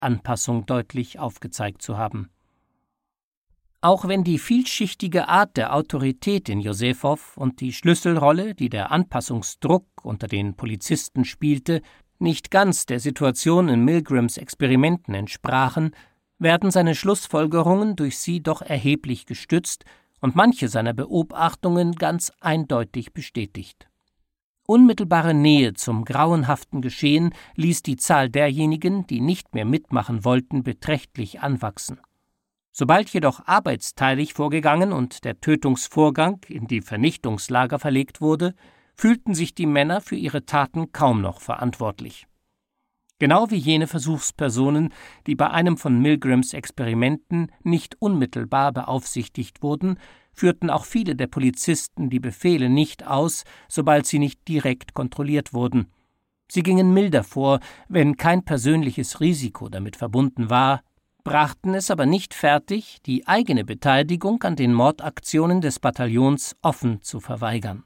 Anpassung deutlich aufgezeigt zu haben. Auch wenn die vielschichtige Art der Autorität in Josephow und die Schlüsselrolle, die der Anpassungsdruck unter den Polizisten spielte, nicht ganz der Situation in Milgrams Experimenten entsprachen, werden seine Schlussfolgerungen durch sie doch erheblich gestützt und manche seiner Beobachtungen ganz eindeutig bestätigt. Unmittelbare Nähe zum grauenhaften Geschehen ließ die Zahl derjenigen, die nicht mehr mitmachen wollten, beträchtlich anwachsen. Sobald jedoch arbeitsteilig vorgegangen und der Tötungsvorgang in die Vernichtungslager verlegt wurde, fühlten sich die Männer für ihre Taten kaum noch verantwortlich. Genau wie jene Versuchspersonen, die bei einem von Milgrams Experimenten nicht unmittelbar beaufsichtigt wurden, führten auch viele der Polizisten die Befehle nicht aus, sobald sie nicht direkt kontrolliert wurden. Sie gingen milder vor, wenn kein persönliches Risiko damit verbunden war, brachten es aber nicht fertig, die eigene Beteiligung an den Mordaktionen des Bataillons offen zu verweigern.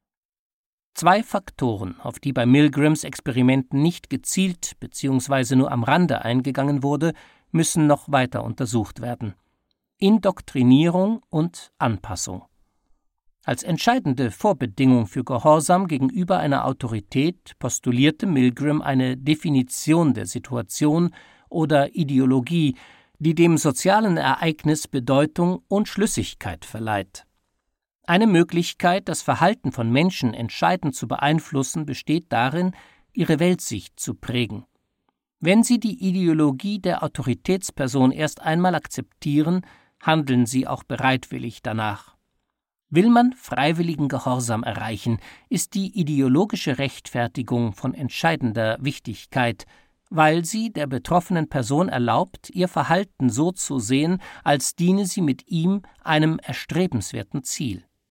2 Faktoren, auf die bei Milgrams Experimenten nicht gezielt bzw. nur am Rande eingegangen wurde, müssen noch weiter untersucht werden: Indoktrinierung und Anpassung. Als entscheidende Vorbedingung für Gehorsam gegenüber einer Autorität postulierte Milgram eine Definition der Situation oder Ideologie, die dem sozialen Ereignis Bedeutung und Schlüssigkeit verleiht. Eine Möglichkeit, das Verhalten von Menschen entscheidend zu beeinflussen, besteht darin, ihre Weltsicht zu prägen. Wenn sie die Ideologie der Autoritätsperson erst einmal akzeptieren, handeln sie auch bereitwillig danach. Will man freiwilligen Gehorsam erreichen, ist die ideologische Rechtfertigung von entscheidender Wichtigkeit, weil sie der betroffenen Person erlaubt, ihr Verhalten so zu sehen, als diene sie mit ihm einem erstrebenswerten Ziel.